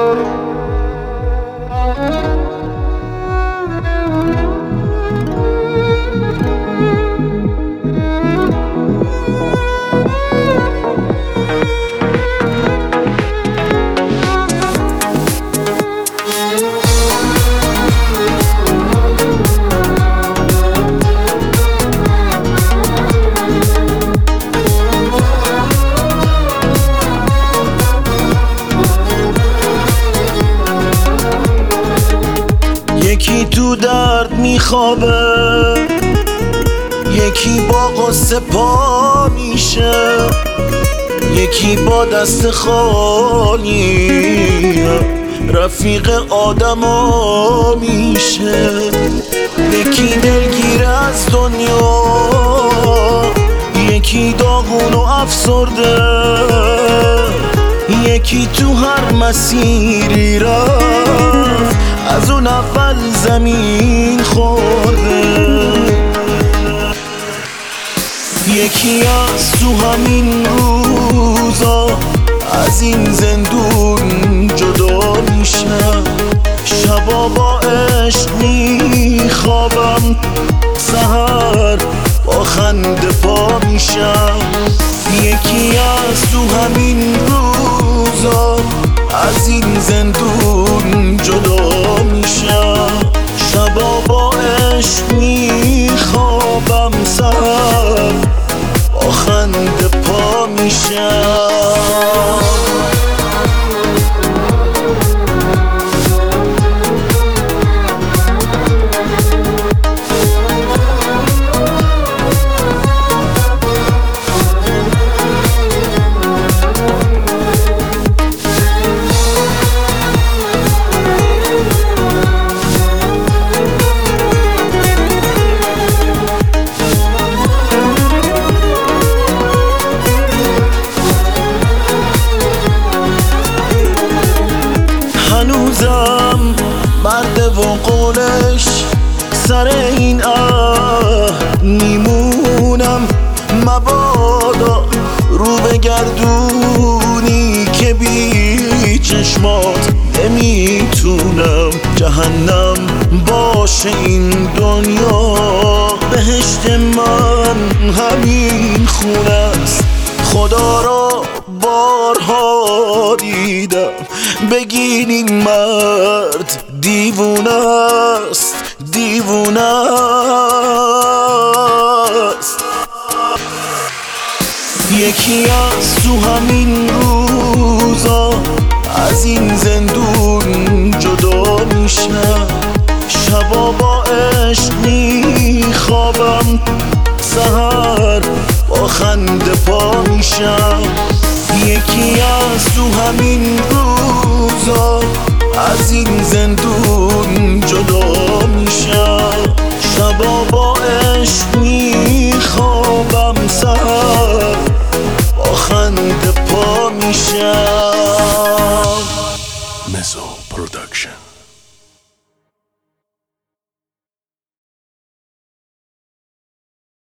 یکی تو درد میخوابه، یکی با غصه پا میشه، یکی با دست خالی رفیق آدما میشه. یکی دلگیر از دنیا، یکی داغون و افسرده، یکی تو هر مسیری رفت از اون اول زمین خورده. یکی از تو همین روزا از این زندون جدا میشم، شبا با عشق میخوابم، سحر با خنده پا میشم. یکی از تو همین روزا از این زندون جدا میشم، شبا با عشق میخوابم، سحر با خنده پا میشم. هنوزم مرده و قولش سر این میمونم، مبادا رو بگردونی که بی چشمات نمیتونم. جهنم باشه این دنیا، بهشت من همین خونه است. خدا را بارها دیدم، بگین این مرد دیوونه است، دیوونه است. یکی از تو همین روزا از این زندون جدا میشم، شبا با عشق میخوابم، سحر با خنده پا میشم. یکی از تو همین روزا از این زندون جدا میشم، شبا با عشق میخوابم، سحر با خنده پا میشم. مزو پروداکشن.